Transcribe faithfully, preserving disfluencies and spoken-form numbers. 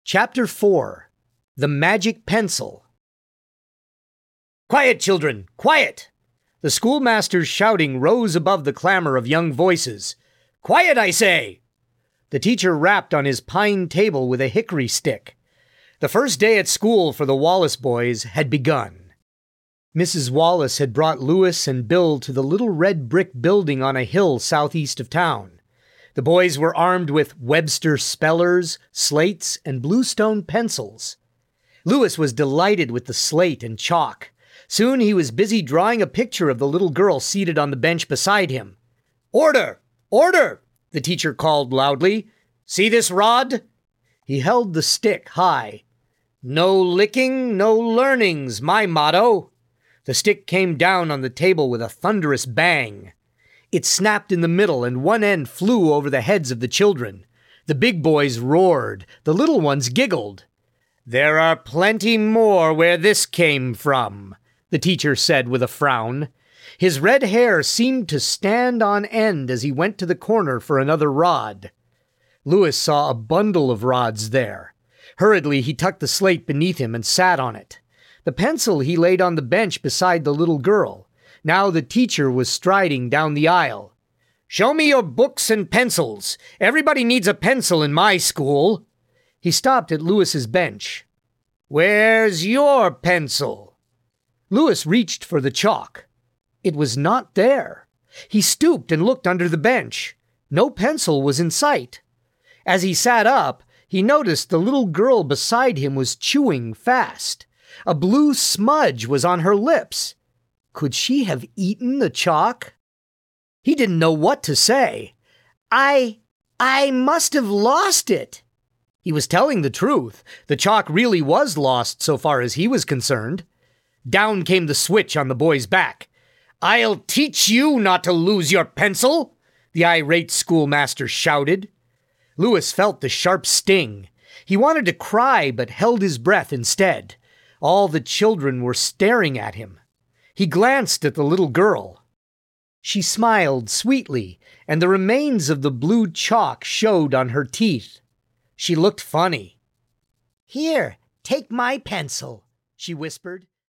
Chapter four. The Magic Pencil. "Quiet, children! Quiet!" The schoolmaster's shouting rose above the clamor of young voices. "Quiet, I say!" The teacher rapped on his pine table with a hickory stick. The first day at school for the Wallace boys had begun. Missus Wallace had brought Louis and Bill to the little red brick building on a hill southeast of town. The boys were armed with Webster spellers, slates, and bluestone pencils. Louis was delighted with the slate and chalk. Soon he was busy drawing a picture of the little girl seated on the bench beside him. "Order! Order!" the teacher called loudly. "See this rod?" He held the stick high. "No licking, no learning's my motto." The stick came down on the table with a thunderous bang. It snapped in the middle, and one end flew over the heads of the children. The big boys roared. The little ones giggled. "There are plenty more where this came from," the teacher said with a frown. His red hair seemed to stand on end as he went to the corner for another rod. Louis saw a bundle of rods there. Hurriedly, he tucked the slate beneath him and sat on it. The pencil he laid on the bench beside the little girl. Now the teacher was striding down the aisle. "Show me your books and pencils. Everybody needs a pencil in my school." He stopped at Louis's bench. "Where's your pencil?" Louis reached for the chalk. It was not there. He stooped and looked under the bench. No pencil was in sight. As he sat up, he noticed the little girl beside him was chewing fast. A blue smudge was on her lips. Could she have eaten the chalk? He didn't know what to say. I, I must have lost it." He was telling the truth. The chalk really was lost so far as he was concerned. Down came the switch on the boy's back. "I'll teach you not to lose your pencil," the irate schoolmaster shouted. Louis felt the sharp sting. He wanted to cry but held his breath instead. All the children were staring at him. He glanced at the little girl. She smiled sweetly, and the remains of the blue chalk showed on her teeth. She looked funny. "Here, take my pencil," she whispered.